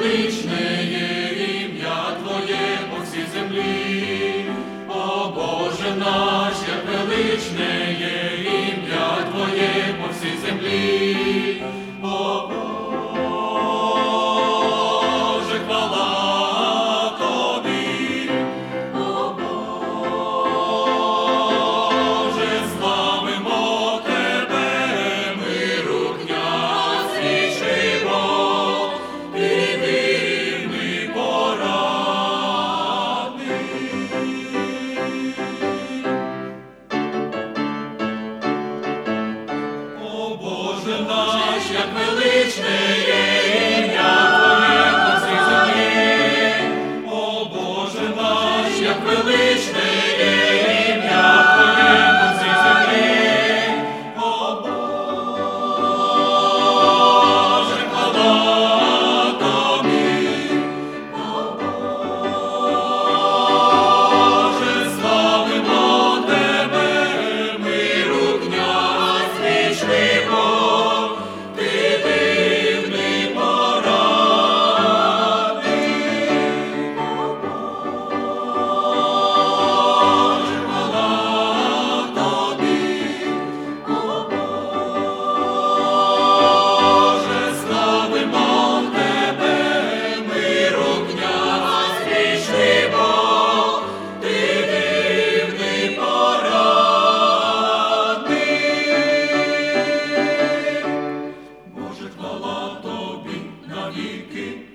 величне є ім'я Твоє по всій землі. О Боже наш, як величне є ім'я Твоє по всій землі. О Боже, хвала Тобі. О Боже, славимо Тебе, миру князь вічний Бог, Ти вірний порадник. О Боже наш, як величне є ім'я Твоє по всій землі. О Боже наш, як величне є ім'я Твоє по всій землі. О Боже, хвала Тобі. О Боже, славимо Тебе, миру князь вічний Бог, Ти дивний порадник. О Боже, хвала Тобі. О Боже, славимо Тебе, миру князь вічний Бог, Ти дивний порадник. Боже, хвала Тобі навіки.